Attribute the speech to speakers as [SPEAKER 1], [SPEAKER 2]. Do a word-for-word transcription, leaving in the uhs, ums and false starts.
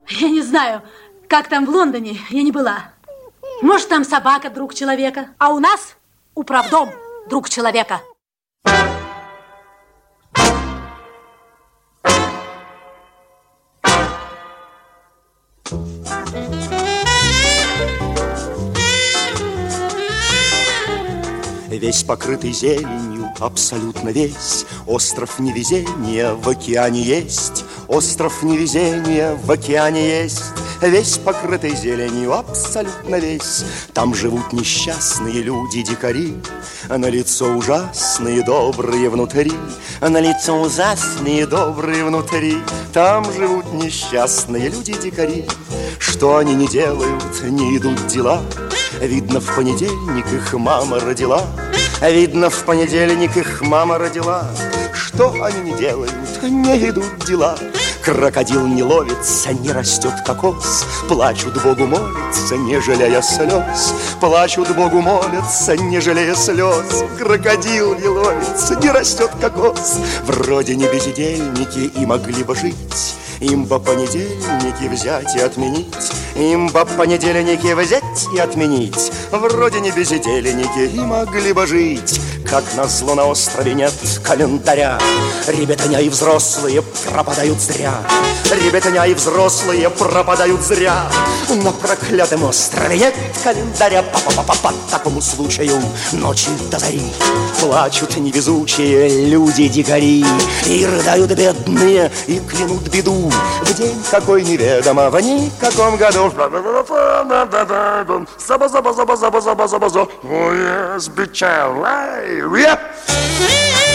[SPEAKER 1] Я не знаю, как там в Лондоне, я не была. Может, там собака друг человека, а у нас управдом друг человека.
[SPEAKER 2] Весь покрытый зеленью, абсолютно весь. Остров невезения в океане есть. Остров невезения в океане есть. Весь покрытый зеленью, абсолютно весь. Там живут несчастные люди-дикари, на лицо ужасные, добрые внутри. На лицо ужасные, добрые внутри. Там живут несчастные люди-дикари. Что они не делают, не идут дела. Видно, в понедельник их мама родила. Видно, в понедельник их мама родила. Что они не делают, не идут дела. Крокодил не ловится, не растет кокос. Плачут Богу молятся, не жалея слез. Плачут Богу молятся, не жалея слез. Крокодил не ловится, не растет кокос. Вроде не бездельники и могли бы жить. Им бы понедельники взять и отменить. Им бы понедельники взять и отменить. Вроде не бездельники и могли бы жить. Как назло на острове нет календаря. Ребятня и взрослые пропадают зря. Ребятня и взрослые пропадают зря. На проклятом острове нет календаря. По-по-по-по, по такому случаю ночи до зари плачут невезучие люди-дикари. И рыдают бедные, и клянут беду в день какой неведомо, в никаком году. Заба-заба-заба-заба-заба-заба-заба. Oh yes, bitch, I lie.